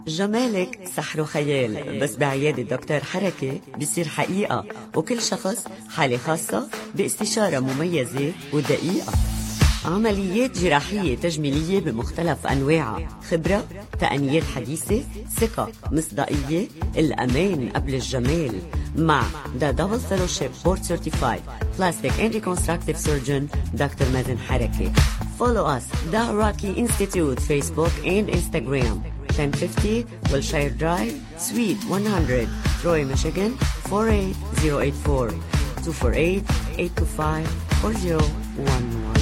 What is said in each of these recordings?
جمالك سحر وخيال، بس بعيادة دكتور حركة بيصير حقيقة، وكل شخص حالة خاصة باستشارة مميزة ودقيقة. عمليات جراحية تجميلية بمختلف أنواعها، خبرة، تقنيات حديثة، ثقة، مصداقية، الأمان قبل الجمال. مع The Double Fellowship Board Certified Plastic and Reconstructive Surgeon Dr. مازن حركة. Follow us The Rocky Institute Facebook and Instagram. 1050 Wilshire Drive, Suite 100, Troy, Michigan 48084 248-825-4011.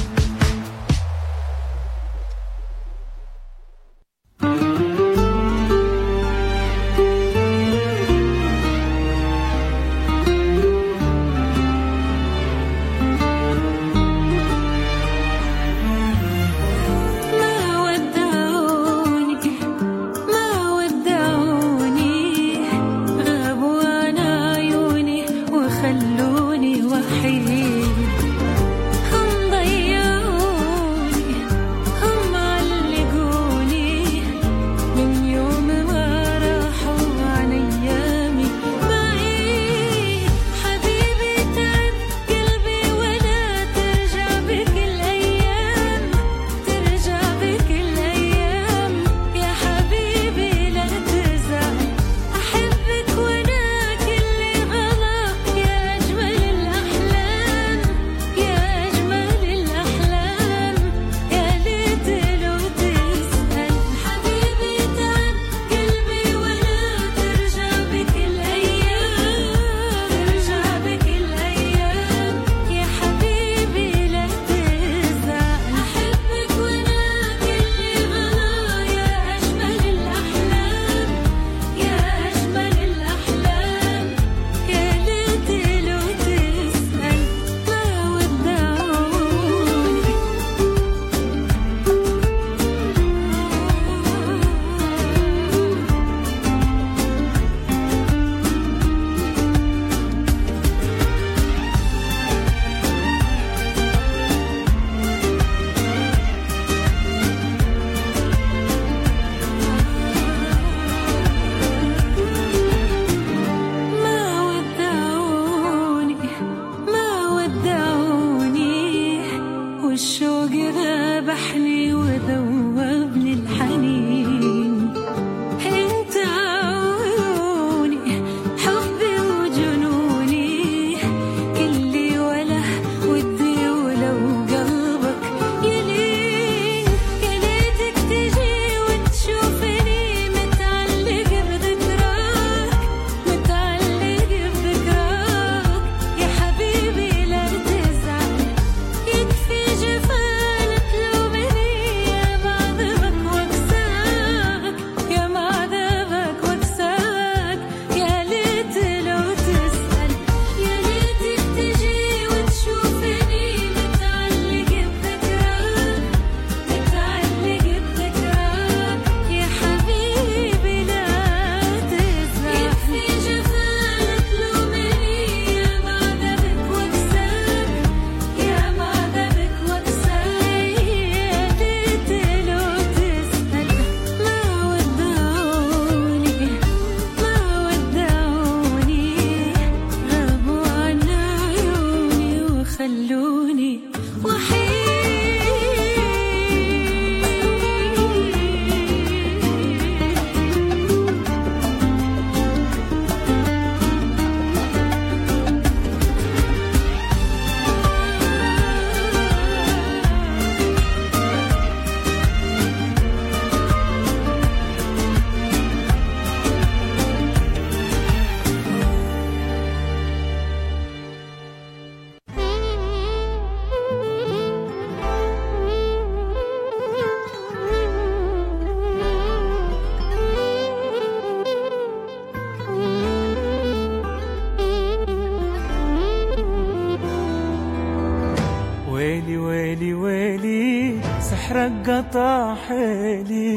قطع حيلي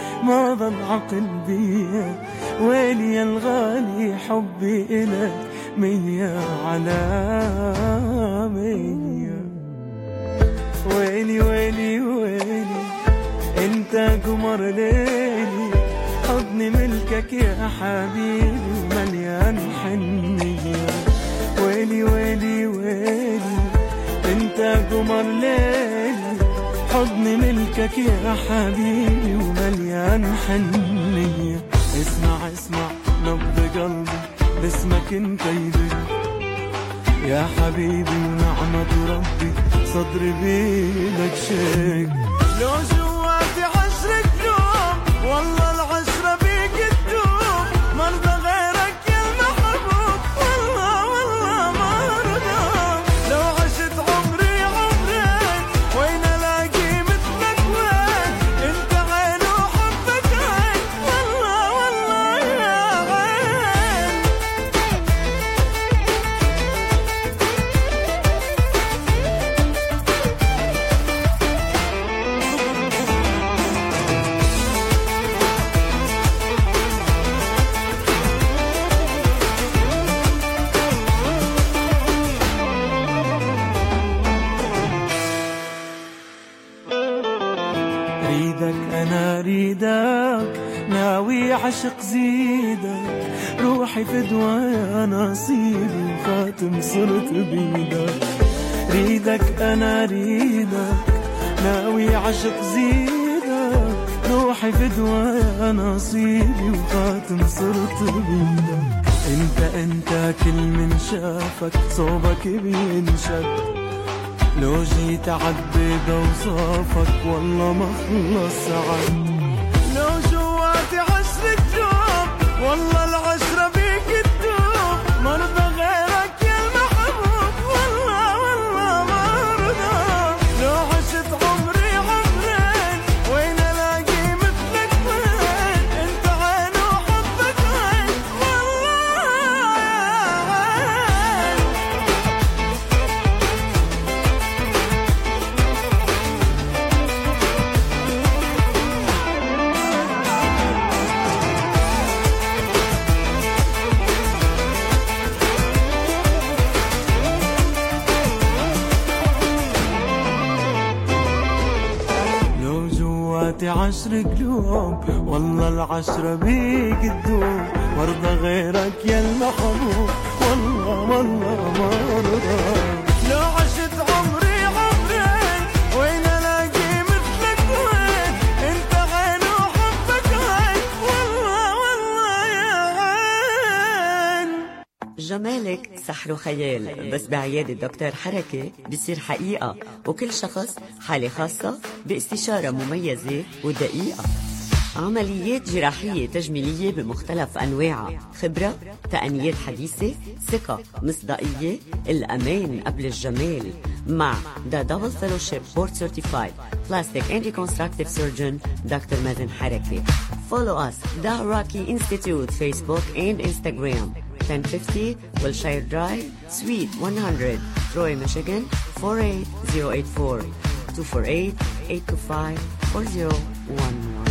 ما ظل عقل بيا، ويلي يا الغالي حبي إلك 100 على 100. ويلي ويلي ويلي انت قمر ليلي، حب حضني ملكك يا حبيبي ومليان حنية. ويلي ويلي ويلي انت قمر ليلي، حضني ملكك يا حبيبي ومليان حنية. اسمع اسمع نبض قلبي باسمك انت يدق يا حبيبي، ونعمة ربي صدري بيدك شيء. لو جواتي 10 قلوب والله العشرة بيك تدوب، مرضى غيرك يا المحبوب والله والله ما رضى. لو عشت عمري عمرين وين الاقي مثلك وين، انت عين وحبك عين والله والله يا عين. ريدك أنا ريدك ناوي عشق زيدك، روحي فدوى يا نصيبي وخاتم صرت بيدك. ريدك أنا ريدك ناوي عشق زيدك، روحي فدوى يا نصيبي وخاتم صرت بيدك. انت كل من شافك صوبك بينشد، لو جيت عالبيض وصافك والله ما خلص عد. لو جواتي 10 قلوب والله العشرة بيك تدوب، مرضى غيرك يا المحبوب والله والله ما رضى. لو عشت عمري عمرين وين الاقي مثلك وين، انت عين وحبك عين والله عين. لو جواتي 10 قلوب والله العشرة بيك تدوب، مرضى غيرك يا المحبوب والله والله ما رضى. لو عشت عمري عمرين وين الاقي مثلك وين، انت عين وحبك عين والله والله يا عين. جمالك سحر وخيال، بس بعيادة دكتور حركة بيصير حقيقة، وكل شخص حالة خاصة باستشارة مميزة ودقيقة. عمليات جراحية تجميلية بمختلف أنواعها، خبرة، تقنيات حديثة، ثقة، مصداقية، الأمان قبل الجمال، مع The Double Fellowship Board Certified Plastic and Reconstructive Surgeon Dr. مازن حركة. Follow us The Rocky Institute Facebook and Instagram. 1050 Wilshire Drive, Suite 100, Troy, Michigan 48084, 248-825-4011.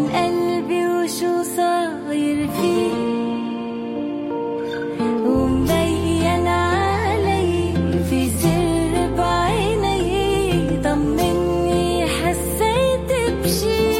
عن قلبي وشو صاير فيه، ومبين علي في سر بعيني، طمني حسيت بشي.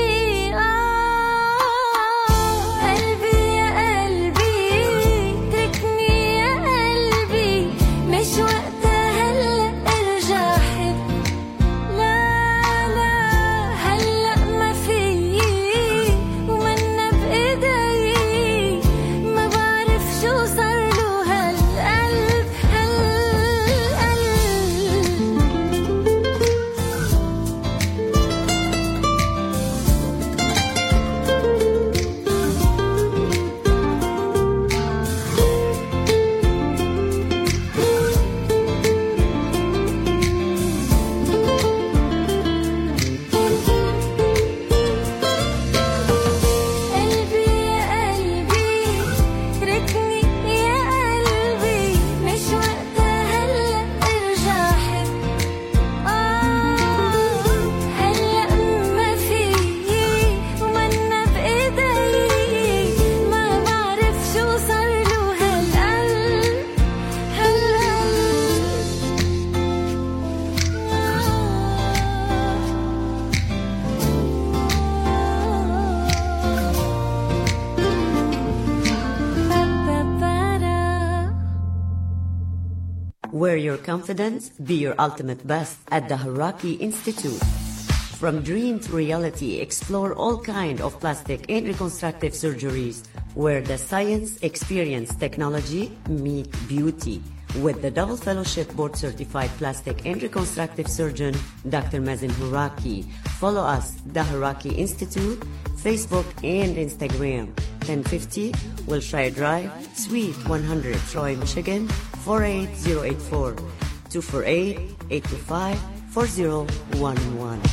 قلبي يا قلبي تركني يا قلبي، مش وقتها هلأ ارجع حب. لا لا هلأ ما فيي ومنا بإيدي، ما بعرف شو صار له هالقلب قلبي يا قلبي تركني يا قلبي، مش وقتها هلأ ارجع حب. هلأ ما فيي ومنا بإيدي، ما بعرف شو صار له هالقلب Where your confidence be your ultimate best at the Haraki Institute. From dream to reality, explore all kind of plastic and reconstructive surgeries where the science, experience, technology meet beauty. With the double fellowship board certified plastic and reconstructive surgeon, Dr. Mazen Haraki. Follow us, the Haraki Institute, Facebook and Instagram. 1050 Wilshire Drive, Suite 100, Troy, Michigan, 48084, 248-825-4011.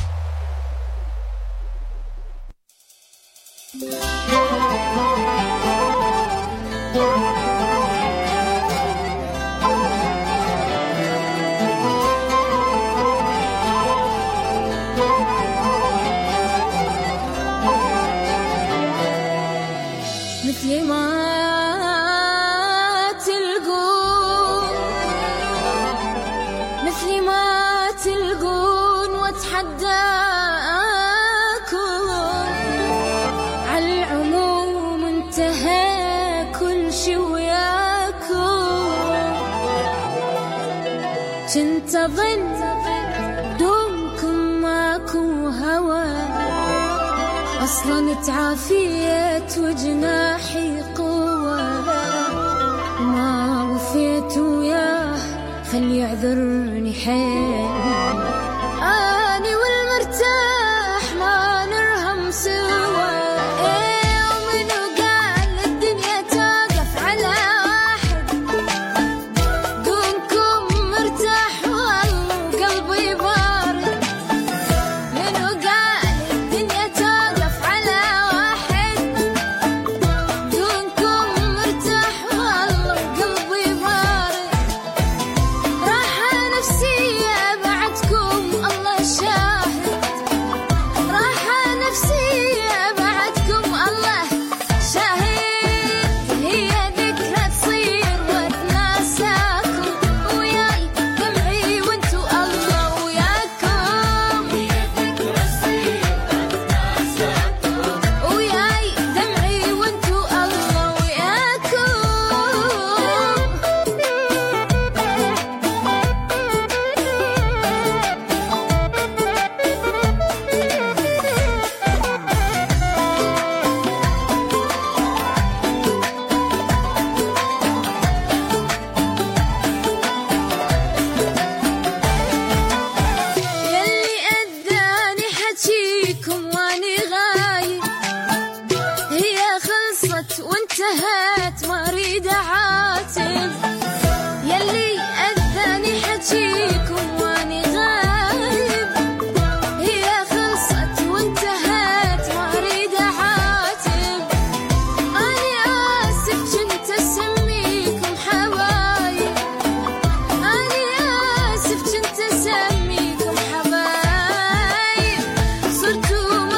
مثل ما تلقون، مثل ما تلقون واتحداكم عالعموم، انتهى كل شي وياكم. كنت أظن دومكم ماكو هوى، أصلاً تعافيت وجناحي قوة، ما وفيت وياه خلي يعذرني حيل. أني والمرتاح ما نرهم سوا، ومنو قال الدنيا توقف على واحد، دونكم مرتاح والله وقلبي بارد. منو قال الدنيا توقف على واحد، دونكم مرتاح والله وقلبي بارد. راحة نفسية بعدكم الله شاهد، راحة نفسية بعدكم الله شاهد. هي ذكرى تصير واتناساكم، وياي دمعي وانتو الله وياكم. هي ذكرى تصير واتناساكم، وياي دمعي وانتو الله وياكم. يلي أداني حجيكم واني غايب، هي خلصت وانتهت ما اريد اعاتب. يلي أداني حجيكم واني غايب، هي خلصت وانتهت ما اريد اعاتب. اني اسف كنت اسميكم حبايب، اني اسف كنت اسميكم حبايب. صرتوا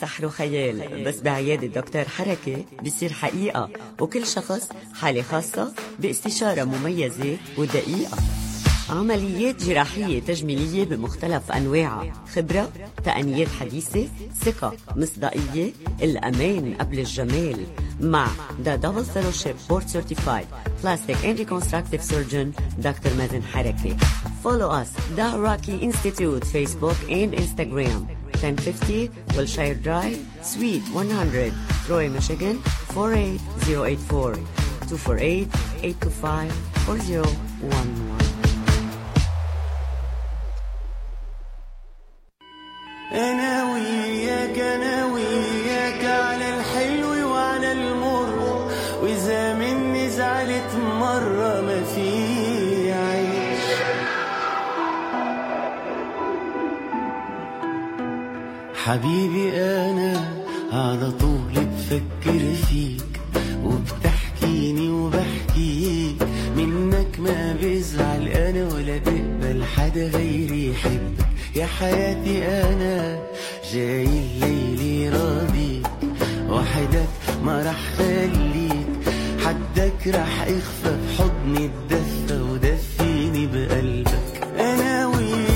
سحر وخيال، بس بعيادة دكتور حركة بيصير حقيقة، وكل شخص حالة خاصة باستشارة مميزة ودقيقة. عمليات جراحية تجميلية بمختلف أنواعها، خبرة، تقنيات حديثة، ثقة، مصداقية، الأمان قبل الجمال، مع The Double Fellowship Board Certified Plastic and Reconstructive Surgeon Dr. مازن حركة. Follow us The Rocky Institute Facebook and Instagram 1050 Wilshire Drive Suite 100 Troy, Michigan 48084 248-825-4011. أنا وياك على الحلو وعلى المر، وإذا مني زعلت مرة ما في عيش. حبيبي أنا على طول بفكر فيك، وبتحكيني وبحكيك، منك ما بزعل أنا ولا بقبل حدا غيري يحبك. يا حياتي أنا جاي الليل راضيك، وحدك ما رح خليك، حدك رح اخفى بحضني الدفى ودفيني بقلبك. أنا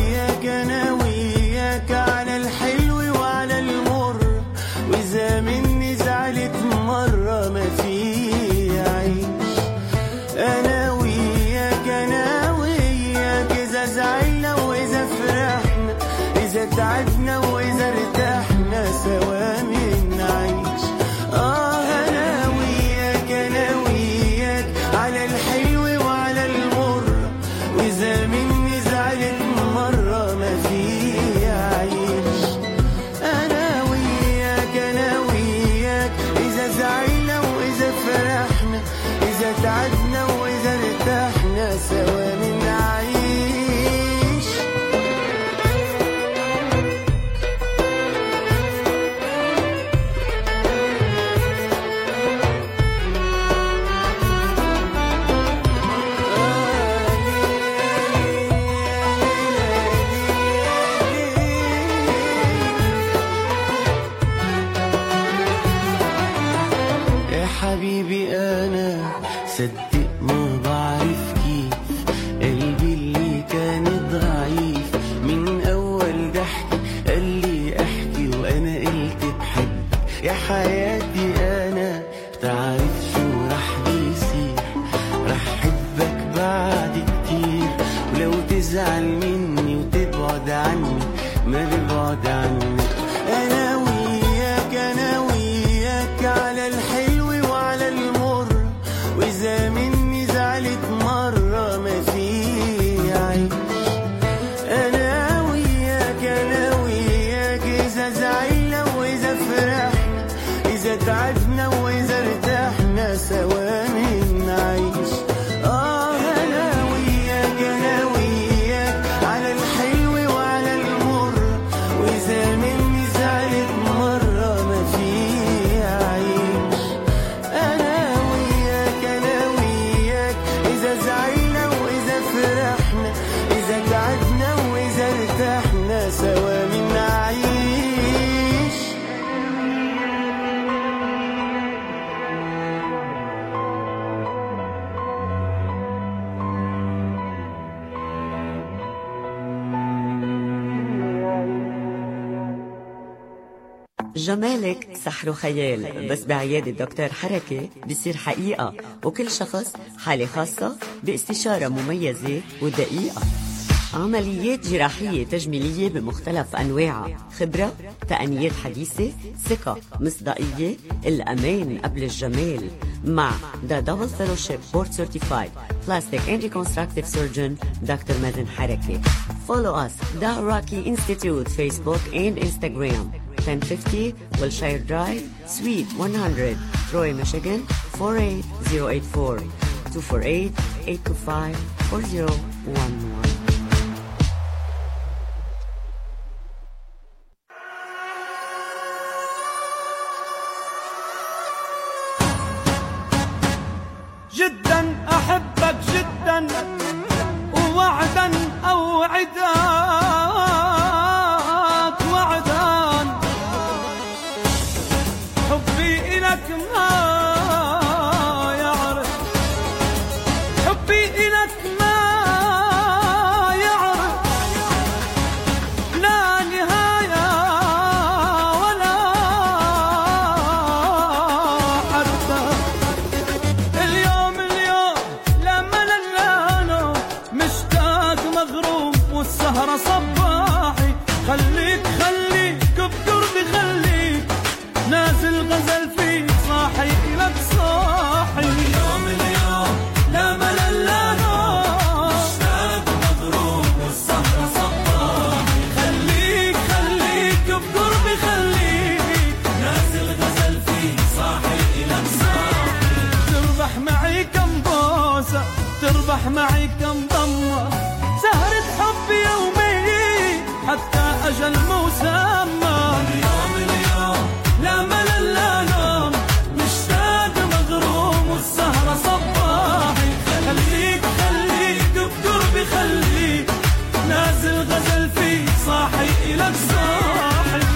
وياك على الحلو وعلى المر، وإذا مني زعلت مرة ما في عيش. أنا وياك إذا زعلنا وإذا فرحنا، إذا تعبنا وإذا ارتحنا سوا من عيش. أنا وياك على الحلو وعلى المر، وإذا مني زعلت مرة ما في عيش. أنا وياك إذا زعلنا وإذا فرحنا، إذا تعبنا وإذا ارتحنا سوا من عيش. حبيبي أنا صدق ما بعرف كيف، قلبي اللي كان ضعيف من أول ضحكة قال لي أحكي، وأنا قلت بحبك. يا حياتي أنا بتعرف شو رح بيصير، رح حبك بعد كتير، ولو تزعل مني وتبعد عني ما ببعد عنك. أنا وياك على الحلو وعلى المر، وإذا مني زعلت مرة ما في عيش. أنا وياك إذا زعلنا وإذا فرحنا، إذا تعبنا وإذا ارتحنا سوا من عيش. أنا وياك على الحلو وعلى المر، وإذا مني زعلت مرة ما في عيش. أنا وياك إذا زعلنا وإذا فرحنا، إذا تعبنا وإذا ارتحنا سوا من عيش. جمالك سحر وخيال، بس بعيادة دكتور حركة بيصير حقيقة، وكل شخص حالة خاصة باستشارة مميزة ودقيقة. عمليات جراحية تجميلية بمختلف أنواعها، خبرة، تقنيات حديثة، ثقة، مصداقية، الأمان قبل الجمال، مع The Double Fellowship Board Certified Plastic and Reconstructive Surgeon Dr. مازن حركة. Follow us The Rocky Institute Facebook and Instagram 1050 Wilshire Drive Suite 100 Troy, Michigan 48084 248-825-4011. جدا أحبك جدا، ووعدا أوعدك وعدا، والسهرة صباحي. خليك بدربي خليك نازل غزل فيك صاحي إلك صاحي. اليوم لا ملل لا نوم مشتاق مغروم والسهرة صباحي. خليك بدربي خليك نازل غزل فيك صاحي إلك صاحي. تربح معي كم بوسة تربح معي كم ضمة سهرة حب يومي حتى أجل مسمى. اليوم لا ملل لا نوم مشتاق مغروم والسهرة صباحي. خليك بدربي خليك نازل غزل فيك صاحي إلك صاحي.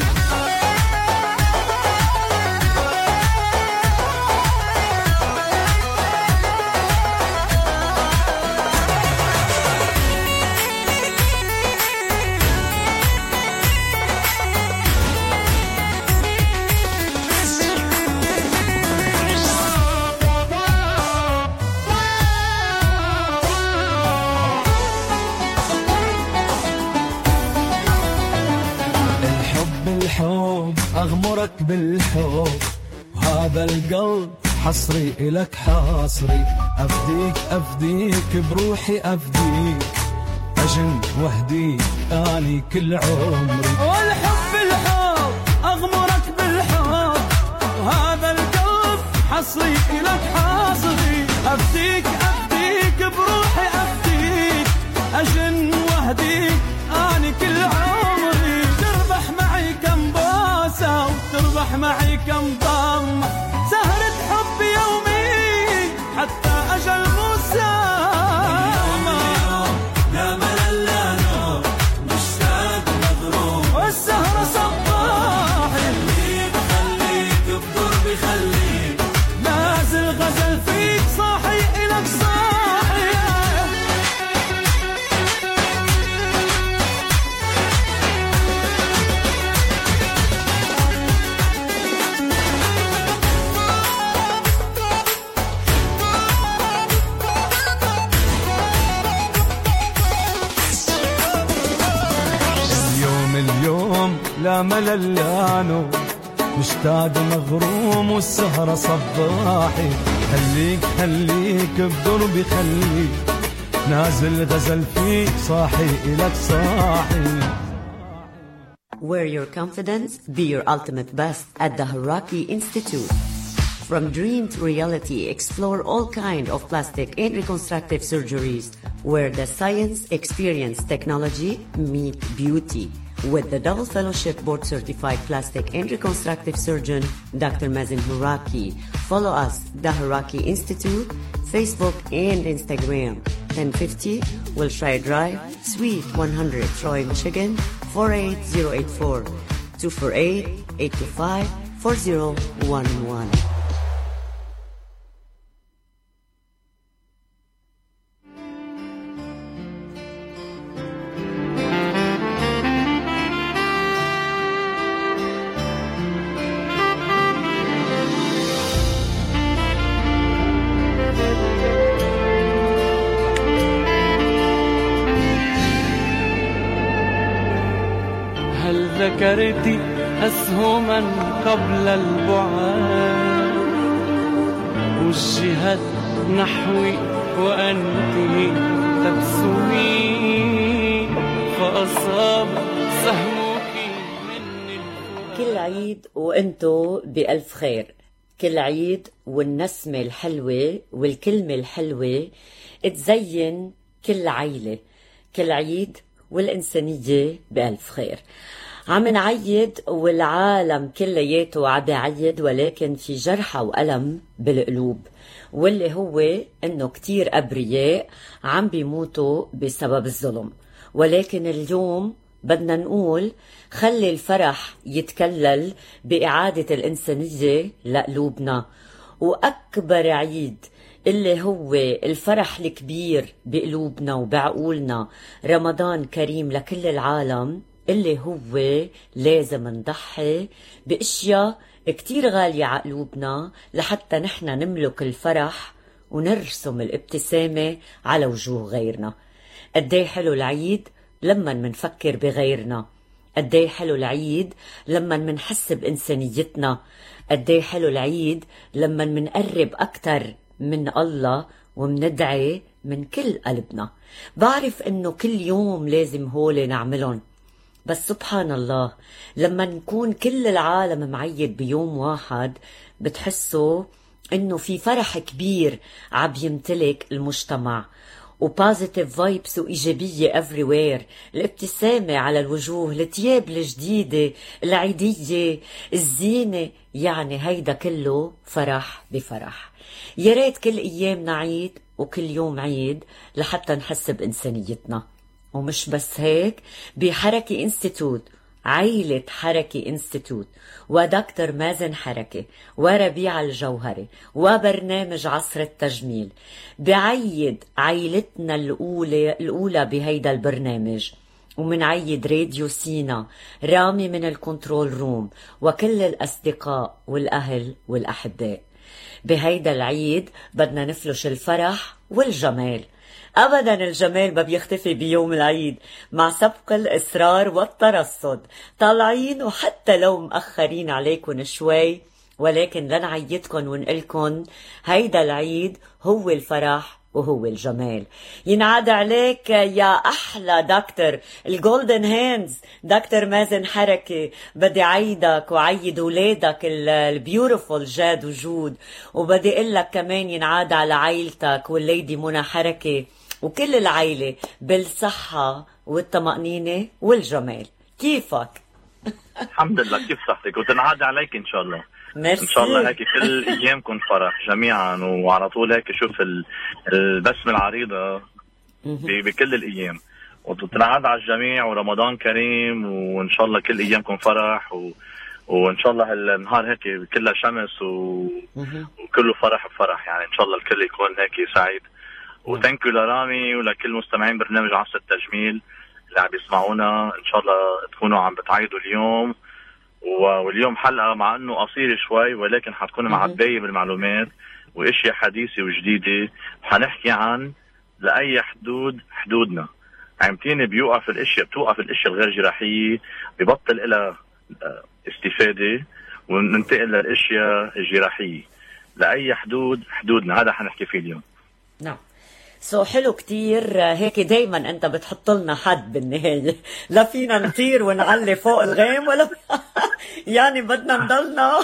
الحب أغمرك بالحب وهذا القلب حصري إلك حاصري. أفديك بروحي أفديك أجن وهديك أني كل عمري. والحب أغمرك بالحب وهذا القلب حصري إلك حاصري. أفديك بروحي أفديك أجن وهديك أني كل عمري. تربح معي كم بوسة وتربح معي كم ضم سهرة حب يومي حتى أجل مسمى. لا ملل لا نوم مشتاق مغروم والسهرة صباحي. خليك بدربي خليك نازل غزل فيك صاحي إلك صاحي. اليوم لا ملل لا نوم مشتاق مغروم والسهرة صباحي. خليك بدربي خليك نازل غزل فيك صاحي إلك صاحي. Wear your confidence, be your ultimate best at the Haraki Institute. From dream to reality, explore all kinds of plastic and reconstructive surgeries where the science, experience, technology meet beauty. With the double fellowship board certified plastic and reconstructive surgeon, Dr. Mazen Haraki. Follow us, the Haraki Institute, Facebook and Instagram. 1050 Wilshire Drive, Suite 100, Troy, Michigan, 48084, 248-825-4011. ذكرتي أسهما قبل البعاد وجهت نحوي وأنت تبسمين فأصاب سهمك مني. كل عيد وانتو بألف خير. كل عيد والنسمة الحلوة والكلمة الحلوة تزين كل عيلة. كل عيد والإنسانية بألف خير. عم نعيد والعالم كلياته عم يعيد، ولكن في جرحى وألم بالقلوب، واللي هو انه كتير أبرياء عم بيموتوا بسبب الظلم. ولكن اليوم بدنا نقول خلي الفرح يتكلل بإعادة الإنسانية لقلوبنا. وأكبر عيد اللي هو الفرح الكبير بقلوبنا وبعقولنا، رمضان كريم لكل العالم، اللي هو لازم نضحي بأشياء كتير غالية على قلوبنا لحتى نحن نملك الفرح ونرسم الابتسامة على وجوه غيرنا. قدي حلو العيد لما منفكر بغيرنا، قدي حلو العيد لما منحس بإنسانيتنا، قدي حلو العيد لما منقرب أكتر من الله ومندعي من كل قلبنا. بعرف إنه كل يوم لازم هول نعملن، بس سبحان الله لما نكون كل العالم معيد بيوم واحد بتحسوا إنه في فرح كبير عم يمتلك المجتمع، وبوزيتيف فايبس وإيجابية everywhere، الابتسامة على الوجوه، الثياب الجديدة، العيدية، الزينة، يعني هيدا كله فرح بفرح. يا ريت كل أيامنا عيد وكل يوم عيد لحتى نحس بإنسانيتنا. ومش بس هيك، بحركة انستيتوت، عيلة حركة انستيتوت ودكتور مازن حركة وربيع الجوهري وبرنامج عصر التجميل بعيد عيلتنا الأولى بهيدا البرنامج، ومنعيد راديو سينا، رامي من الكنترول روم، وكل الأصدقاء والأهل والأحباء. بهيدا العيد بدنا نفلش الفرح والجمال. أبدا الجمال ما بيختفي بيوم العيد، مع سبق الإصرار والترصد طالعين وحتى لو مأخرين عليكن شوي، ولكن لنعيدكن ونقلكن هيدا العيد هو الفرح وهو الجمال. ينعاد عليك يا أحلى دكتور الجولدن هاندز دكتور مازن حركة. بدي عيدك وعيد ولادك البيوتيفول جاد وجود، وبدي قلك كمان ينعاد على عيلتك والليدي منى حركة وكل العيلة بالصحة والطمأنينة والجمال. كيفك؟ الحمد لله، كيف صحتك؟ وتنعاد عليك إن شاء الله. ميرسي. إن شاء الله هيك كل أيامكم فرح جميعا، وعلى طول هيك شوف البسمة العريضة بكل الأيام، وتنعاد على الجميع، ورمضان كريم، وإن شاء الله كل أيامكم فرح، وإن شاء الله النهار هيك كله شمس وكله فرح بفرح، يعني إن شاء الله الكل يكون هيك سعيد. وتنكو لرامي ولكل مستمعين برنامج عصر التجميل اللي عم يسمعونا، إن شاء الله تكونوا عم بتعيدوا اليوم. واليوم حلقة مع انه قصيرة شوي، ولكن حتكون معبية بالمعلومات واشياء حديثة وجديدة. حنحكي عن لأي حدودنا. عمتين بتوقف الاشياء الغير جراحية، ببطل إلى استفادة، وننتقل للاشياء الجراحية. لأي حدودنا، هذا حنحكي فيه اليوم. نعم. حلو كتير هيك، دايما انت بتحط لنا حد بالنهاية، لا فينا نطير ونعلي فوق الغيم ولا يعني بدنا نضلنا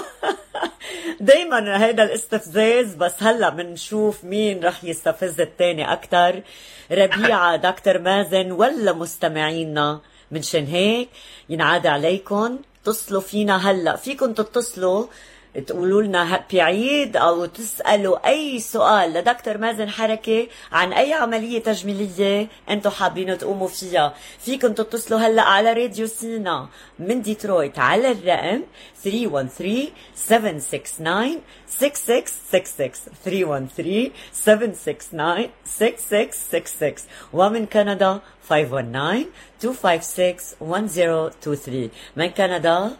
دايما هيدا الاستفزاز. بس هلا بنشوف مين رح يستفز التاني اكتر، ربيعة دكتور مازن ولا مستمعينا. منشان هيك ينعاد عليكم تصلوا فينا هلا، فيكم تتصلوا تقولوا لنا هابي عيد، او تسألوا اي سؤال لدكتور مازن حركة عن اي عملية تجميلية انتو حابين تقوموا فيها. فيكم تتصلوا هلأ على راديو سينا من ديترويت على الرقم 313-769-6666 313-769-6666، ومن كندا 519-256-1023، من كندا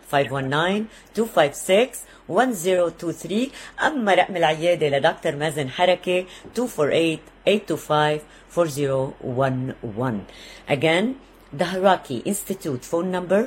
519-256-1023. أما رقم العيادة لدكتور مازن حركة 248-825-4011. Again, the Haraki Institute phone number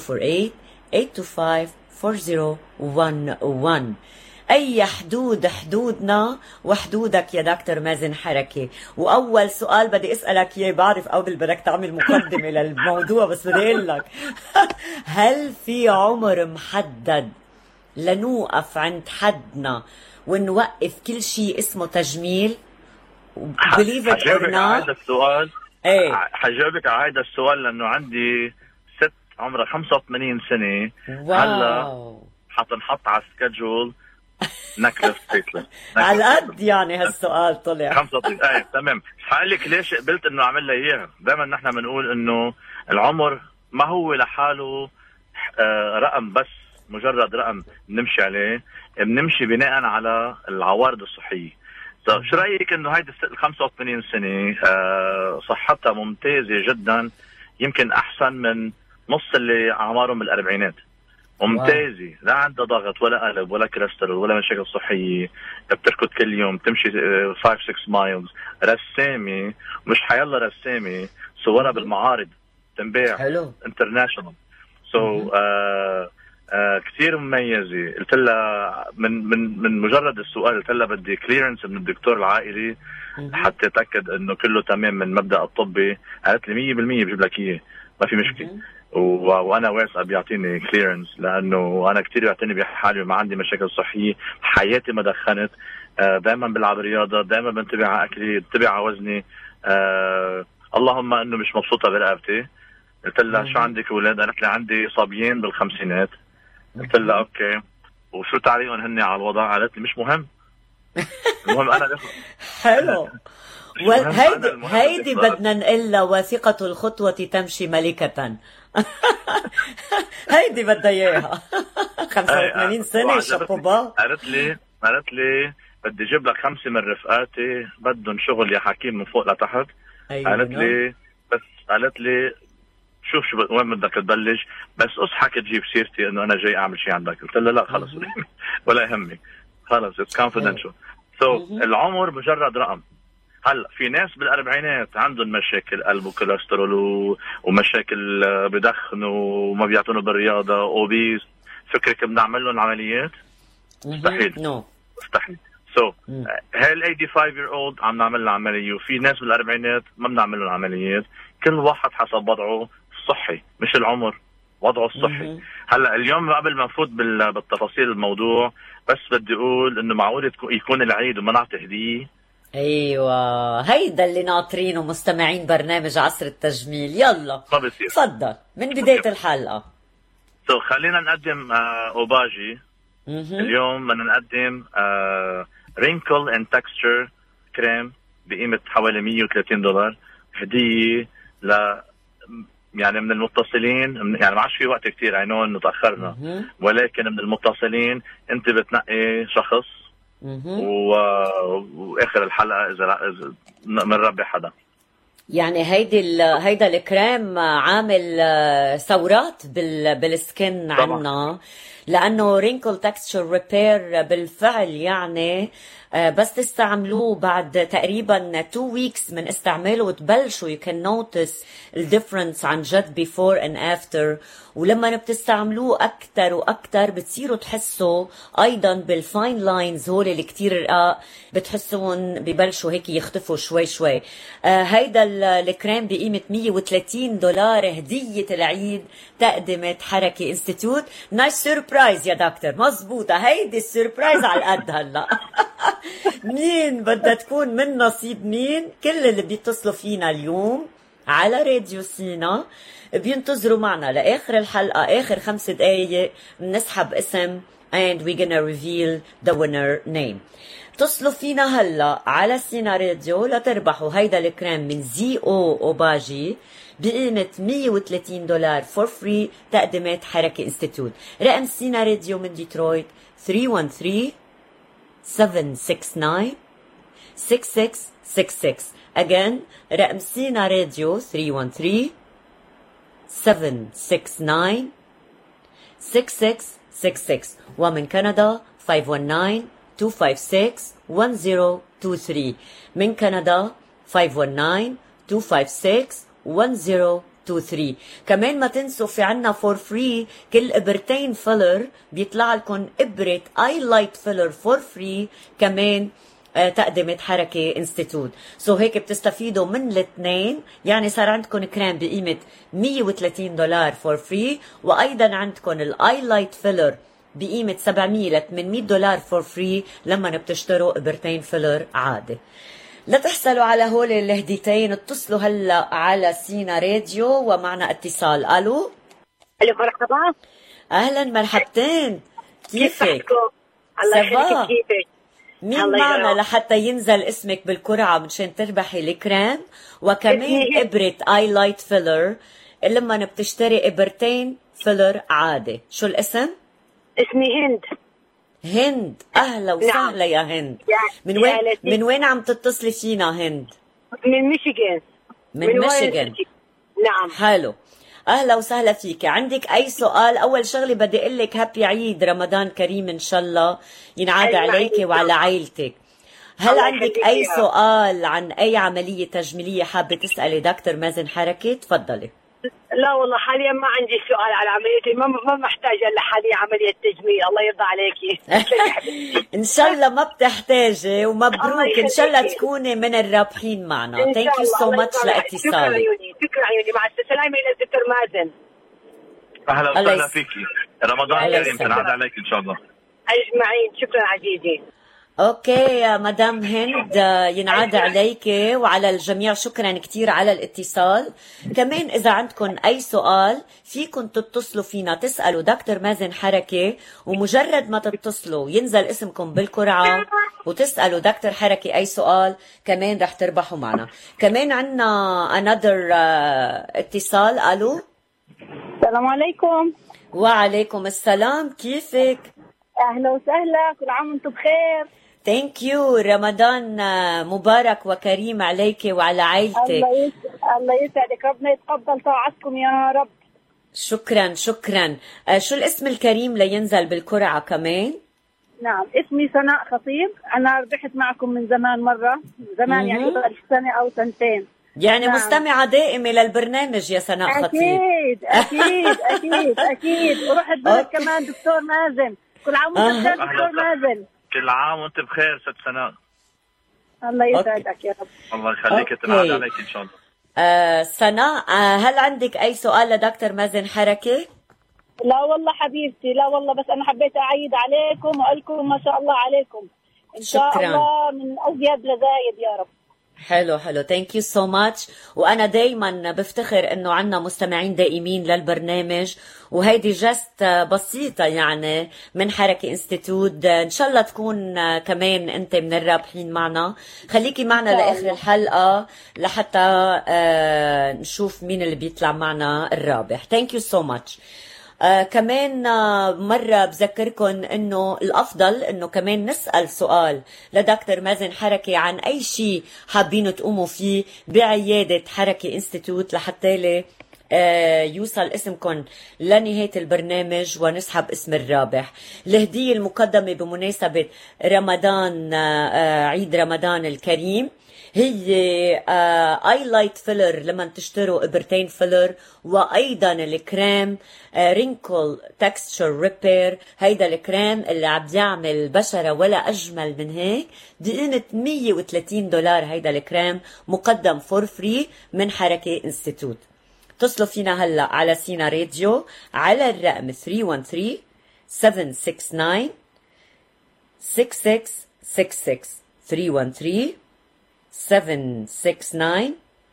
248-825-4011. أي حدودنا وحدودك يا دكتور مازن حركة. وأول سؤال بدي أسألك إياه، بعرف قبل بدك تعمل مقدمة للموضوع، بس بدي أقول لك هل في عمر محدد لنوقف عند حدنا ونوقف كل شيء اسمه تجميل؟ believe it or not. هذا السؤال ايه حجاوبك على هذا السؤال لأنه عندي ست عمرها 85 سنة. واو. هلا حتنحط على السكجول نكلس فيتلر على قد يعني هالسؤال طلع 85. ايه تمام. حقول لك ليش قبلت انه اعمل لها اياها. دائما نحن بنقول انه العمر ما هو لحاله رقم، بس مجرد رقم بنمشي عليه، بنمشي بناء على العوارض الصحيه. طيب شو رايك انه هيدي ال 85 سنه صحتها ممتازه جدا، يمكن احسن من نص اللي اعمارهم بالاربعينات. ممتازه، لا عندها ضغط ولا قلب ولا كوليسترول ولا مشاكل صحيه، بتركض كل يوم، تمشي 5-6 مايلز، رسامه، مش حيلا رسامه، صورها بالمعارض تنباع حلو. انترناشونال. سو كثير مميزه. قلت لها من مجرد السؤال قلت لها بدي كليرنس من الدكتور العائلي حتى اتاكد انه كله تمام من مبدا الطبي. قالت لي 100% بجيب لك اياه، ما في مشكله. وانا واثقه بيعطيني كليرنس، لانه انا كثير بيعتني بحالي وما عندي مشاكل صحيه، حياتي ما دخنت، دائما بلعب رياضه، دائما بنتبه على اكلي، بنتبه على وزني. اللهم انه مش مبسوطه برقبتي. قلت لها شو عندك اولاد؟ قالت لي عندي صبيين بالخمسينات. قلت لها اوكي، وشو تعليقهم هن على الوضع؟ قالت لي مش مهم، المهم انا حلو. هيدي بدنا نقلها وثقة الخطوة تمشي ملكة. هيدي بدها اياها. 85 سنة شابوبا. قالت لي بدي اجيب لك 5 من رفقاتي بدهم شغل يا حكيم من فوق لتحت. قالت لي شوف وين بدك تبلش، بس اصحك تجيب سيرتي انه انا جاي اعمل شيء عندك. قلت له لا خلص ولا يهمك، خلص اتس كونفيدنشال. العمر مجرد رقم. هلا في ناس بالاربعينات عندهم مشاكل قلب وكوليسترول ومشاكل بدخنوا وما بيعتنوا بالرياضه، اوبيز. فكرك بنعمل لهم عمليات؟ مستحيل. مستحيل. هاي ال 85 year old عم نعمل له عمليه، وفي ناس بالاربعينات ما بنعمل لهم عمليات. كل واحد حسب وضعه الصحي، مش العمر، وضعه الصحي. هلا اليوم قبل ما نفوت بالتفاصيل الموضوع، بس بدي اقول انه معقول يكون العيد وما نعطي هديه. ايوه، هيدا اللي ناطرينه مستمعين برنامج عصر التجميل. يلا تفضل من بدايه الحلقه. خلينا نقدم اوباجي. اليوم بدنا نقدم رينكل اند تكستشر كريم بقيمه حوالي $130 هديه يعني من المتصلين. يعني ما عادش في وقت كتير، عينون انه تاخرنا، ولكن من المتصلين انت بتنقي شخص واخر الحلقه اذا بنربي حدا. يعني هيدا الكريم عامل ثورات بالسكن عنا، لانه رينكل تكستشر ريبير بالفعل يعني بس تستعملوه بعد تقريبا 2 weeks من استعماله وتبلشوا you can notice الديفرنس عن جد before and after. ولما بتستعملوه اكتر واكتر بتصيروا تحسوا ايضا بالفاين لاينز هول اللي كتير رقاق، بتحسون ببلشوا هيك يختفوا شوي شوي. هيدا الكريم بقيمة $130 هدية العيد تقدمة حركة انستيتوت. نايس سيربرايز يا دكتور. مزبوطة، هيدي السيربرايز على القد هلا. مين بدها تكون من نصيب مين؟ كل اللي بيتصلوا فينا اليوم على راديو سينا بينتظروا معنا لآخر الحلقة، آخر 5 دقايق بنسحب اسم and we're gonna reveal the winner name. اتصلوا فينا هلا على سينا راديو لتربحوا هيدا الكريم من زي اوباجي بقيمة $130 for free تقدمت حركة انستيتوت. رقم سينا راديو من ديترويت 313-769-6666. again رقم سينا راديو 313-769-6666. ومن كندا 519-256-1023. من كندا 519-256-1023. كمان ما تنسوا في عنا فور فري كل إبرتين فيلر بيطلع لكم إبرة اي لايت فيلر فور فري كمان تقدمت حركة انستيتوت. هيك بتستفيدوا من الاثنين، يعني صار عندكم كريم بقيمة $130 فور فري، وأيضا عندكم الاي لايت فيلر بقيمة $700-800 فور فري لما بتشتروا إبرتين فيلر عادي. لتحصلوا على هول الهديتين اتصلوا هلا على سينا راديو ومعنا اتصال. الو مرحبا. اهلا مرحبتين، كيفك؟ الله يخليك. كيفك؟ مين معنا لحتى ينزل اسمك بالقرعة مشان تربحي الكريم وكمان إبرة اي لايت فيلر لما بتشتري إبرتين فيلر عادي؟ شو الاسم؟ اسمي هند. هند، اهلا وسهلا يا هند. من وين عم تتصلي فينا هند؟ من ميشيغان. من ميشيغان. نعم. حلو، اهلا وسهلا فيك. عندك اي سؤال؟ اول شغله بدي اقول لك هابي عيد رمضان كريم ان شاء الله ينعاد عليك وعلى عائلتك. هل عندك اي سؤال عن اي عمليه تجميليه حابه تسالي دكتور مازن حركه؟ تفضلي. لا والله حاليا ما عندي سؤال على عمليتي، ما محتاجه الا حاليا عمليه تجميل. الله يرضى عليكي. ان شاء الله ما بتحتاجي، ومبروك ان شاء الله تكوني من الرابحين معنا. ثانك يو سو ماتش لاتصالك. شكرا عيوني، شكرا عيوني، مع السلامه الى الدكتور مازن. اهلا وسهلا فيكي، رمضان كريم، تنعاد عليك ان شاء الله اجمعين. شكرا عزيزي. اوكي يا مدام هند، ينعاد عليك وعلى الجميع. شكرا كتير على الاتصال. كمان اذا عندكم اي سؤال فيكم تتصلوا فينا تسألوا دكتور مازن حركي، ومجرد ما تتصلوا ينزل اسمكم بالقرعة وتسألوا دكتور حركي اي سؤال كمان رح تربحوا معنا. كمان عنا another اتصال. الو، السلام عليكم. وعليكم السلام، كيفك؟ اهلا وسهلا، كل عام وانتم بخير. ثانك يو، رمضان مبارك وكريم عليك وعلى عائلتك. الله يسعدك، ربنا يتقبل طاعتكم يا رب. شكرا شكرا. شو الاسم الكريم لينزل بالقرعة كمان؟ نعم، اسمي سناء خطيب. انا ربحت معكم من زمان مرة، زمان يعني قبل سنة او سنتين. يعني نعم. مستمعة دائمة للبرنامج يا سناء خطيب. اكيد اكيد اكيد اكيد. ورحت بلد كمان دكتور مازن. كل عام وانت بخير دكتور مازن. كل عام وانت بخير ست سناء. الله يسعدك يا رب. الله يخليك، تنعاد عليك ان شاء الله. سناء، هل عندك اي سؤال لدكتور مازن حركي؟ لا والله حبيبتي، لا والله، بس انا حبيت اعيد عليكم وأقولكم ما شاء الله عليكم. ان شاء شكرا. الله من ازيد لزايد يا رب. حلو حلو، ثانك يو سو ماتش. وانا دايما بفتخر انه عنا مستمعين دائمين للبرنامج، وهيدي جست بسيطه يعني من حركه انستيتوت. ان شاء الله تكون كمان انت من الرابحين معنا. خليكي معنا لاخر الحلقه لحتى نشوف مين اللي بيطلع معنا الرابح. ثانك يو سو ماتش. كمان مرة بذكركم انه الافضل انه كمان نسأل سؤال لدكتور مازن حركي عن اي شيء حابين تقوموا فيه بعيادة حركة انستيتوت لحتى يوصل اسمكم لنهاية البرنامج ونسحب اسم الرابح. الهدية المقدمة بمناسبة رمضان، عيد رمضان الكريم، هي اي لايت فيلر لما تشتروا ابرتين فيلر، وايضا الكريم رينكل تكستشر ريبير. هيدا الكريم اللي عم يعمل بشرة ولا اجمل من هيك بقيمة $130. هيدا الكريم مقدم فور فري من حركة انستيتوت. اتصلوا فينا هلا على سينا راديو على الرقم 313 769 6666 313 769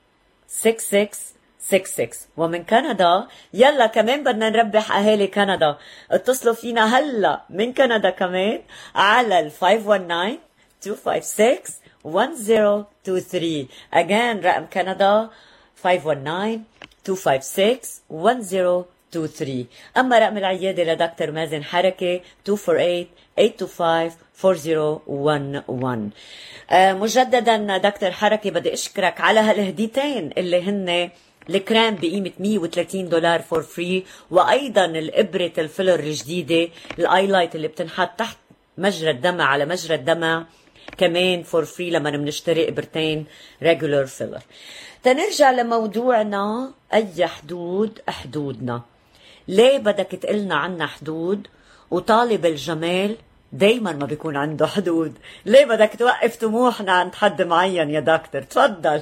6666. ومن كندا يلا كمان بدنا نربح اهالي كندا. اتصلوا فينا هلا من كندا كمان على 519 256 1023. again رقم كندا 519 256 1023. اما رقم العياده لدكتور مازن حركه 248 825 4011. مجددا دكتور حركي بدي اشكرك على هالهديتين اللي هن الكريم بقيمة $130 فور فري، وايضا الابرة الفيلر الجديدة الايلايت اللي بتنحط تحت مجرى الدمع على مجرى الدمع كمان فور فري لما بنشتري ابرتين ريجولر فيلر. تنرجع لموضوعنا، اي حدود حدودنا؟ ليه بدك تقلنا عنا حدود؟ وطالب الجمال دايما ما بيكون عنده حدود. ليه بدك توقف طموحنا عند حد معين يا دكتور؟ تفضل.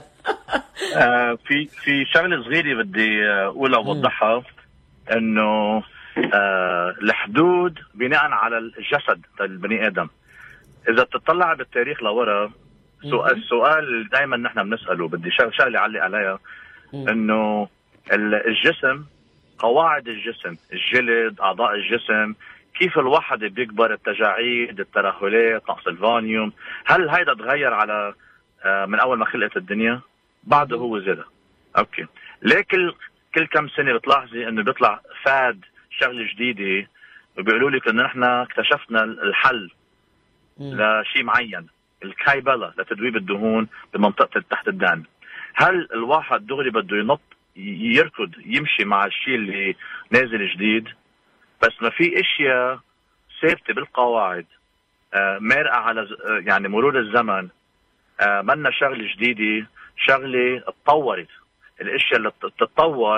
في شغله صغيره بدي اقولها ووضحها، انه الحدود بناء على الجسد البني ادم. اذا بتطلع بالتاريخ لورا، السؤال اللي دائما نحن بنساله، بدي شغله اعلق عليها، انه الجسم، قواعد الجسم، الجلد، اعضاء الجسم، كيف الواحد بيكبر، التجاعيد، الترهلات، نقص الفانيوم، هل هيدا تغير على من اول ما خلقت الدنيا؟ بعده هو زيادة. اوكي، ليه كل كم سنه بتلاحظي انه بيطلع فاد شغله جديده وبيقولوا لك انه نحن اكتشفنا الحل لشيء معين، الكايبلا لتدويب الدهون بمنطقه تحت الدان. هل الواحد دغري بده ينط يركض يمشي مع الشيء اللي نازل جديد؟ بس ما في اشياء ثابته بالقواعد مارقه على يعني مرور الزمن، منا شغله جديده، شغله اتطورت. الاشياء اللي بتتطور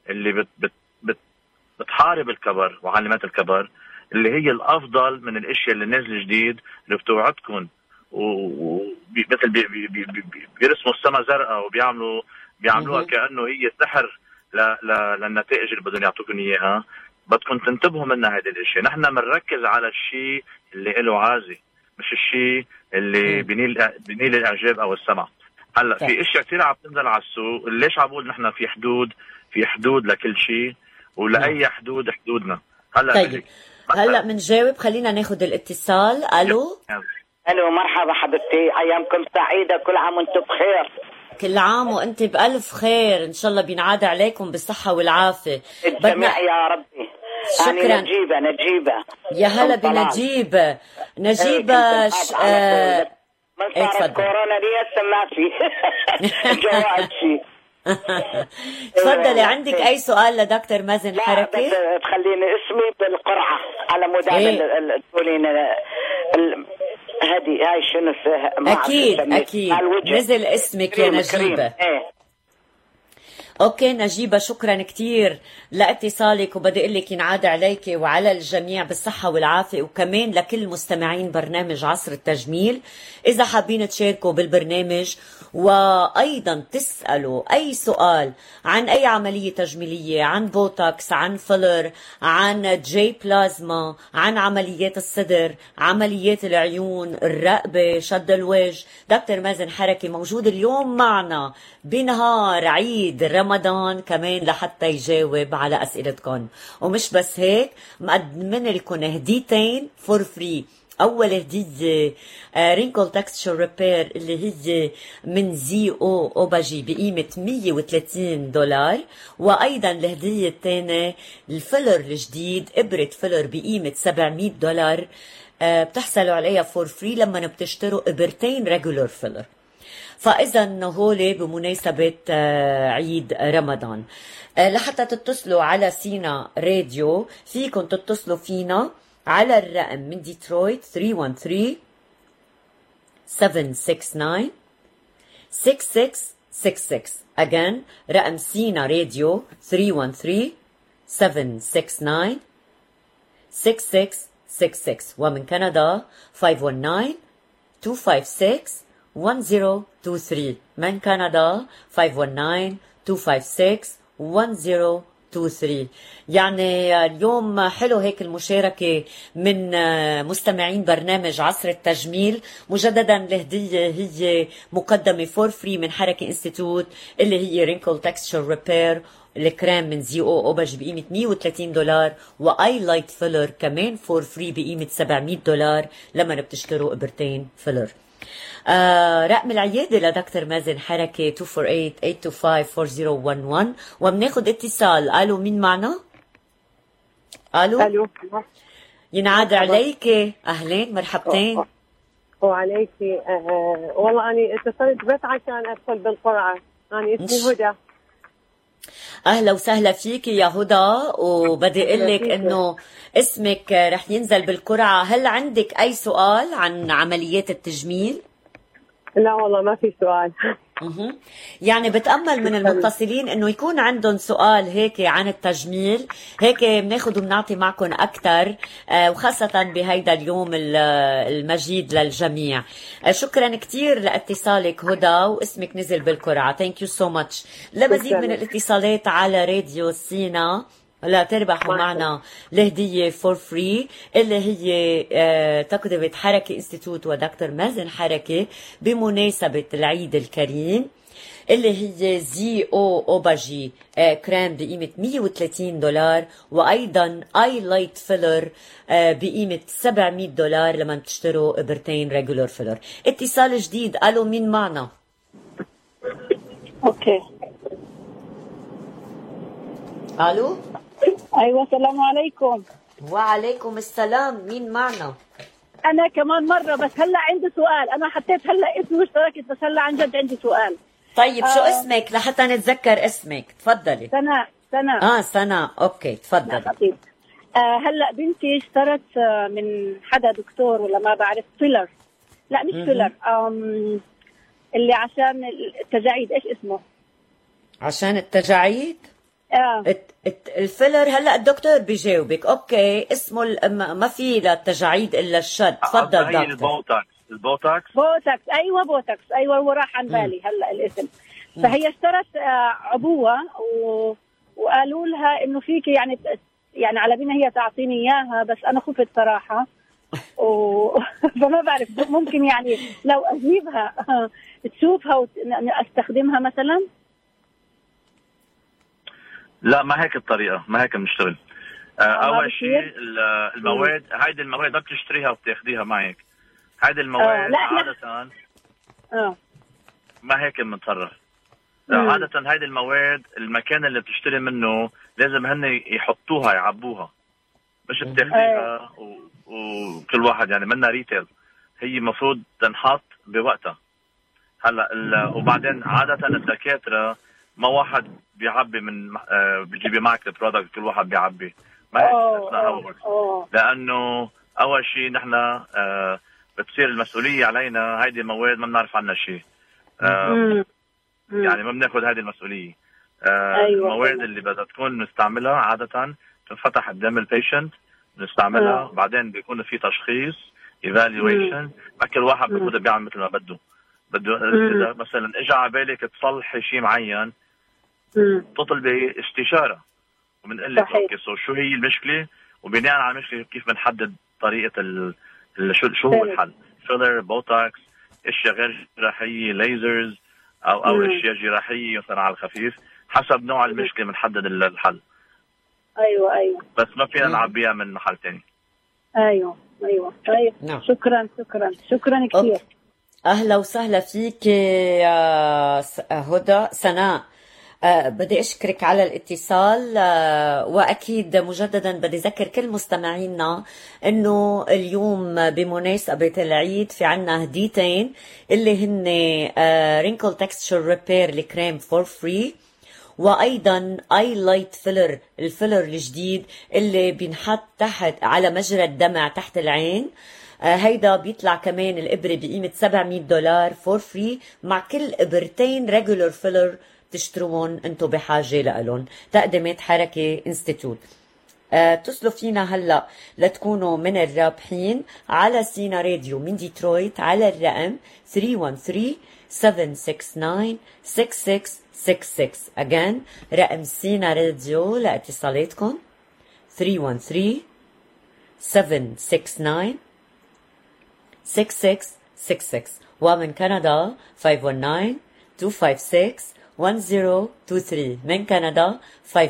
اللي بتحارب الكبر وعلامات الكبر، اللي هي الافضل من الاشياء اللي نازله جديد اللي بتوعدكم مثل بيرسموا السما زرقاء بيعملوها كانه هي سحر للنتائج اللي بدهم يعطوكم اياها. بدكم تنتبهوا منها هذه الاشياء. نحن بنركز على الشيء اللي له عازي، مش الشيء اللي بينيل الاعجاب او السمع. هلا في اشياء كثير عم تنزل على السوق. ليش عم بقول نحن في حدود لكل شيء، ولاي حدود حدودنا. هلا طيب هلا بنجاوب. خلينا ناخذ الاتصال. الو مرحبا حبيبتي، ايامكم سعيده، كل عام وانتم بخير. كل عام وانت بألف خير، ان شاء الله بينعاد عليكم بالصحه والعافيه. الجميع يا ربي. شكرا. نجيبه يا هلا بنجيبه. نجيبه من صارت كورونا دي هسه ما في جوائز شيء. تفضلي، عندك اي سؤال لدكتور مازن حركي؟ لا بس تخليني اسمي بالقرعه على مود تقولين هاي شنو اكيد نزل اسمك يا نجيبه. اوكي نجيبه، شكرا كتير لاتصالك، وبدي اقول لك ينعاد عليك وعلى الجميع بالصحه والعافيه، وكمان لكل مستمعين برنامج عصر التجميل. اذا حابين تشاركوا بالبرنامج وايضا تسالوا اي سؤال عن اي عمليه تجميليه، عن بوتوكس، عن فيلر، عن جي بلازما، عن عمليات الصدر، عمليات العيون، الرقبه، شد الوجه، دكتور مازن حركي موجود اليوم معنا بنهار عيد رمضان كمان لحتى يجاوب على اسئلتكم. ومش بس هيك، مقدمين لكم هديتين فور فري. اول هديه رينكل تكستشر ريبير اللي هي من زي اوباجي بقيمه $130، وايضا الهديه الثانيه الفيلر الجديد، ابره فيلر بقيمه $700 بتحصلوا عليها فور فري لما بتشتروا ابرتين ريجولر فيلر. فإذا هولي بمناسبة عيد رمضان. لحتى تتصلوا على سينا راديو فيكم تتصلوا فينا على الرقم من ديترويت 313-769-6666. Again رقم سينا راديو 313-769-6666. ومن كندا 519-256-1023. من كندا 519-256-1023. يعني اليوم حلو هيك المشاركة من مستمعين برنامج عصر التجميل. مجددا الهدية هي مقدمة فور فري من حركة انستيتوت اللي هي رينكل تكستشر ريبير، الكريم من زي اوباج بقيمة $130، واي لايت فيلر كمان فور فري بقيمة $700 لما بتشتروا ابرتين فيلر. رقم العيادة لدكتور مازن حركة 248-825-4011. وبناخد اتصال. الو، مين معنا؟ الو ينعاد عليك. اهلين مرحبتين. وعليكي. والله اني اتصلت بس عشان ادخل بالقرعة. انا اسمي هدى. اهلا وسهلا فيك يا هدى، وبدي اقول لك انه اسمك رح ينزل بالقرعة. هل عندك اي سؤال عن عمليات التجميل؟ لا والله ما في سؤال. يعني بتأمل من المتصلين انه يكون عندهم سؤال هيك عن التجميل، هيك بناخد وبنعطي معكم اكثر، وخاصة بهيدا اليوم المجيد للجميع. شكرا كتير لاتصالك هدى، واسمك نزل بالقرعة. ثانك يو سو ماتش. لمزيد من الاتصالات على راديو سينا لا تربحوا معنا الهدية فور فري اللي هي تقدمت حركة انستيتوت ودكتور مازن حركة بمناسبة العيد الكريم، اللي هي زي اوباجي كريم بقيمة $130، وايضا اي لايت فيلر بقيمة $700 لما تشتروا ابرتين ريجولر فيلر. اتصال جديد. الو، مين معنا؟ اوكي. الو. ايوه، السلام عليكم. وعليكم السلام. مين معنا؟ انا كمان مره، بس هلا عندي سؤال. انا حطيت هلا اسمي واشتركت، بس هلا عن جد عندي سؤال. طيب شو اسمك لحتى نتذكر اسمك؟ تفضلي. سناء. سناء. اوكي تفضلي. هلا بنتي اشترت من حدا دكتور ولا ما بعرف فيلر. لا مش فيلر، اللي عشان التجاعيد. ايش اسمه؟ عشان التجاعيد؟ الفيلر هلا الدكتور بيجاوبك. اوكي، اسمه ما في للتجاعيد الا الشد. تفضل دكتور. البوتوكس. ايوه بوتوكس، ايوه، هو راح عن بالي هلا الاسم. فهي اشترت عبوه وقالوا لها انه فيك يعني على بينا هي تعطيني اياها، بس انا خفت صراحه فما بعرف، ممكن يعني لو اجيبها تشوفها واستخدمها مثلا. لا، ما هيك الطريقه، ما هيك بنشتغل. اول شيء المواد، هيدي المواد ما بتشتريها وبتاخديها معك. هيدي المواد عاده ما هيك بنتصرف. عاده هيدي المواد المكان اللي بتشتري منه لازم هن يحطوها يعبوها، مش بتاخديها وكل واحد يعني منا ريتيل. هي مفروض تنحط بوقتها. هلا وبعدين عاده الدكاتره ما واحد بيعبي من بيجيبي معك البرودكت، كل واحد بيعبي. ما هيك لانه اول شيء نحن بتصير المسؤوليه علينا. هيدي مواد ما بنعرف عنها شيء، يعني ما بناخذ هذه المسؤوليه. المواد اللي بدها تكون نستعملها عاده تنفتح قدام البيشنت، نستعملها. بعدين بيكون في تشخيص ايفالويشن، ما كل واحد بده بيعمل مثل ما بده. اذا مثلا اجى على بالك تصلحي شيء معين تطلبي استشاره وبنقول لك اوكي شو هي المشكله، وبناء على المشكله كيف بنحدد طريقه شو هو الحل. فيلر، بوتوكس، اشياء غير جراحيه، ليزرز او اشياء جراحيه مثلا على الخفيف، حسب نوع المشكله بنحدد الحل. ايوه بس ما فينا نعبيها من محل ثاني. ايوه طيب. شكرا كثير. اهلا وسهلا فيك يا هدى. سناء، بدي أشكرك على الاتصال، وأكيد مجددا بدي أذكر كل مستمعينا أنه اليوم بمناسبة العيد في عنا هديتين اللي هن Wrinkle Texture Repair الكريم for free، وأيضا اي لايت فيلر، الفيلر الجديد اللي بينحط تحت على مجرى الدمع تحت العين. هيدا بيطلع كمان الإبرة بقيمة $700 for free مع كل إبرتين regular filler تشتروهم انتو بحاجة لألون. تقدمت حركة انستيتوت. اتصلوا فينا هلأ لتكونوا من الرابحين على سينا راديو من ديترويت على الرقم 313-769-6666. again رقم سينا راديو لاتصالاتكم 313-769-6666. ومن كندا 519-256-1023. من كندا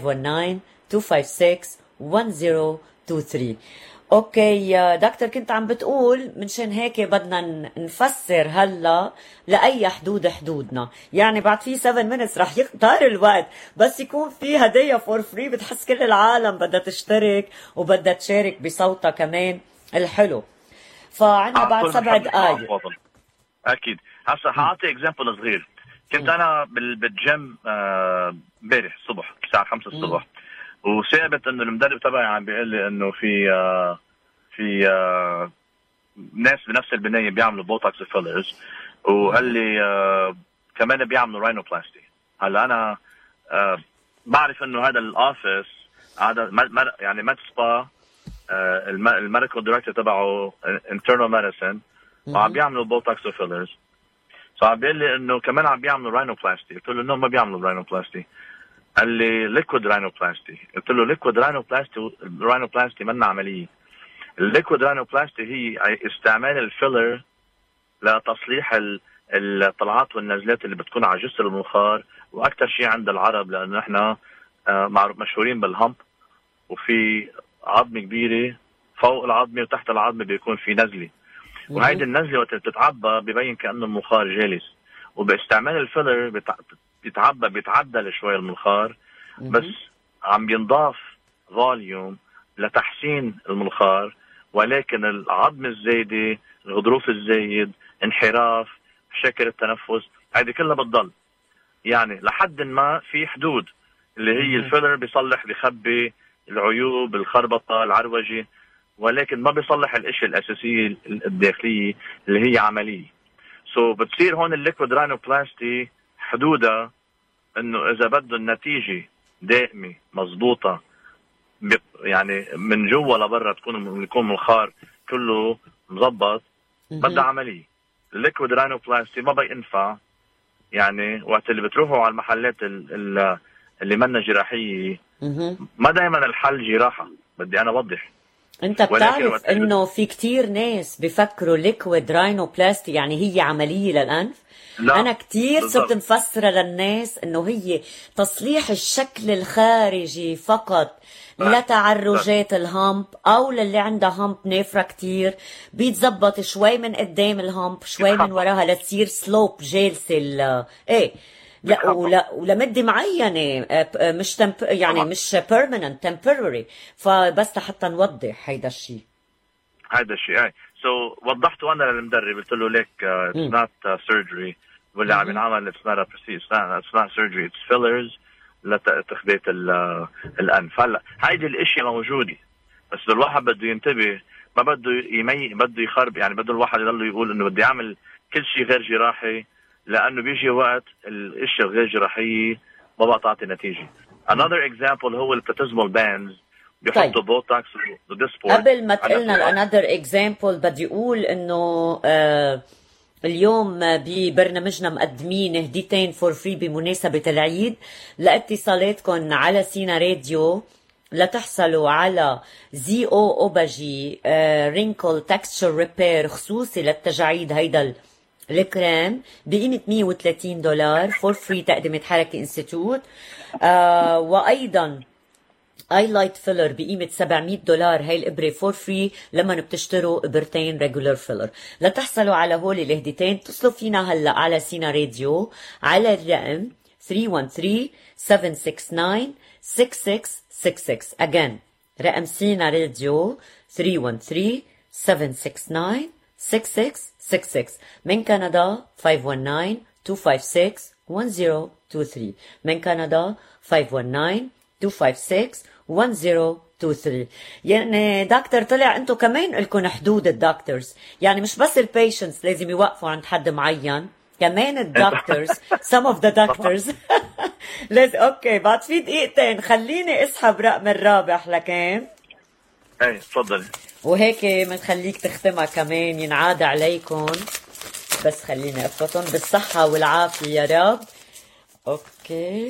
519-256-1023. اوكي يا دكتور، كنت عم بتقول منشان هيك بدنا نفسر هلا لأي حدود حدودنا. يعني بعد في 7 minutes رح يختار الوقت، بس يكون في هدية فور فري بتحس كل العالم بدها تشترك وبدها تشارك بصوتها كمان الحلو. فعنا بعد 7 دقايق. اكيد. هسا حاعطي اكزامبل صغير. كنت انا بالجيم امبارح الصبح الساعه 5 الصبح، وثابت انه المدرب تبعي عم بيقول لي انه في ناس بنفس البنايه بيعملوا بوتوكس فيلرز، وقال لي كمان بيعملوا راينوبلاستي. هلا انا بعرف انه هذا الاوفيس هذا يعني ماد سبا، الميديكال دايركتور تبعه انترنال ميديسن، وعم بيعملوا بوتوكس فيلرز. فعم بيقول لي انه كمان عم بيعملوا راينوبلاستي. قلت له انه ما بيعملوا راينوبلاستي. قال لي ليكويد راينوبلاستي. قلت له ليكويد راينوبلاستي منا عمليه. الليكويد راينوبلاستي هي استعمال الفيلر لتصليح الطلعات والنزلات اللي بتكون على جسر المنخار، واكثر شيء عند العرب لانه احنا مشهورين بالهمب، وفي عظمه كبيره فوق العظمه وتحت العظمه بيكون في نزله، وهيدي النزله وقت بتتعبى ببين كانه المنخار جالس. وباستعمال الفيلر بيتعدل شوي المنخار، بس عم بينضاف فوليوم لتحسين المنخار، ولكن العظم الزايده، الغضروف الزايد، انحراف شكل التنفس، هذه كلها بتضل. يعني لحد ما في حدود اللي هي الفيلر بيخبي العيوب، الخربطه، العروجه، ولكن ما بيصلح الاشياء الاساسيه الداخليه اللي هي عمليه. بتصير هون الليكويد راينوبلاستي حدودها انه اذا بده النتيجه دائمة مزبوطة يعني من جوا لبرا يكون المخار كله مزبط، بدها عملية. الليكويد راينوبلاستي ما بينفع، يعني وقت اللي بتروحوا على المحلات اللي منا جراحية ما دائما الحل جراحة. بدي أنا أوضح، انت بتعرف انه في كتير ناس بفكروا ليكويد راينوبلاستي يعني هي عملية للأنف. لا. أنا كتير صرت مفسرة للناس إنه هي تصليح الشكل الخارجي فقط لتعرجات الهامب أو للي عندها هامب نافرة كتير، بيتزبط شوي من قدام الهامب شوي من وراها لتصير سلوب جالسة إيه لا ولمدة معينة، مش يعني مش permanent temporary. فبس لحتى نوضح هيدا الشيء. أي وضحته أنا للمدرب، قلت له ليك it's not surgery واللي عم ينعمل it's not surgery, it's fillers لتخبيت الأنف. هلا هيدي الاشياء موجودة، بس الواحد بده ينتبه، ما بده بده يخرب، يعني بده الواحد يضل يقول انه بدي اعمل كل شيء غير جراحي، لانه بيجي وقت الاشياء الغير جراحية ما بقى تعطي نتيجة. another example هو البلاتيزمال باندز، بيحطوا بوتوكس وديسبور. قبل ما تقلنا another example بدي اقول انه اليوم ببرنامجنا مقدمين هديتين فور فري بمناسبة العيد لاتصالاتكم على سينا راديو، لتحصلوا على ZO أوباجي رينكل تكستشر ريبير خصوصي للتجاعيد. هيدا الكريم بقيمة $130 فور فري تقدمة حركة انستيتوت. وأيضا اي لايت فيلر بقيمة $700 هاي الإبرة فور فري لما بتشتروا إبرتين ريجولر فيلر. لتحصلوا على هول الهديتين اتصلوا فينا هلا على سينا راديو على الرقم 313-769-6666. again رقم سينا راديو 313-769-6666. من كندا 519-256-1023. من كندا 519-256-1023. يعني دكتور طلع انتو كمان لكم حدود الدكتورز، يعني مش بس البيشنتس لازم يوقفوا عند حد معين، كمان الدكتورز some of the doctors لازم. اوكي بعد في دقيقتين خليني اسحب رقم الرابح لكان. اي تفضلي. وهيك منخليك تختمها كمان، ينعاد عليكم، بس خليني افوتهم بالصحة والعافية يا رب. اوكي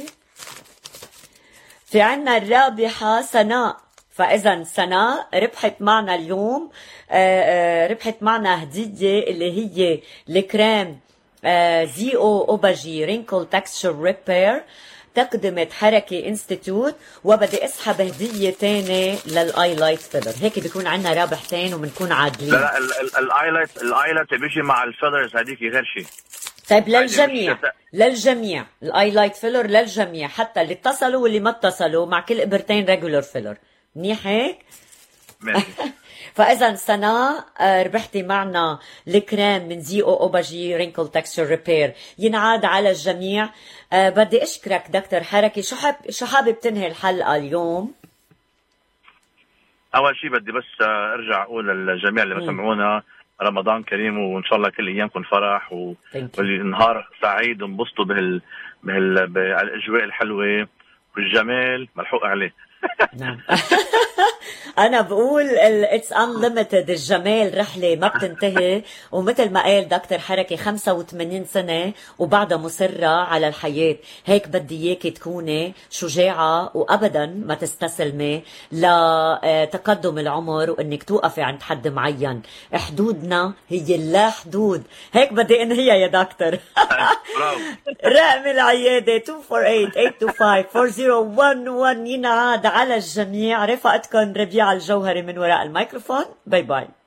في عنا الرابحة سناء. فإذا سناء ربحت معنا اليوم، ربحت معنا هدية اللي هي الكريم ZO أوباجي رينكل تكستشر ريبير تقدمت حركة انستيتوت. وبدي اسحب هدية تانية للاي لايت فيلر. هيك بيكون عنا رابحتين وبنكون عادلين. لا الاي لايت بيجي مع الفيلرز هديك غير شيء. طيب للجميع الاي لايت فيلر للجميع، حتى اللي اتصلوا واللي ما اتصلوا، مع كل ابرتين ريجولر فيلر. منيح هيك؟ ماشي. فاذا سناء ربحتي معنا الكريم من ZO أوباجي رينكل تكستشر ريبير، ينعاد على الجميع. بدي اشكرك دكتور حركي. شو حابب تنهي الحلقة اليوم؟ اول شيء بدي بس ارجع اقول للجميع اللي بسمعونا رمضان كريم، وان شاء الله كل ايامكم فرح والنهار سعيد، وانبسطوا بالاجواء الحلوه والجمال ملحوق عليه. نعم. أنا بقول it's unlimited. الجمال رحلة ما بتنتهي، ومثل ما قال دكتور حركي 85 سنة وبعدها مصرة على الحياة. هيك بدي إياكي تكوني شجاعة وأبدا ما تستسلمي لتقدم العمر، وإنك توقفي عند حد معين. حدودنا هي اللا حدود. هيك بدي انهيها يا دكتور. رقم العيادة 248-825-4011. ينعاد على الجميع. رفقتكم ربيع الجوهري من وراء الميكروفون. باي باي.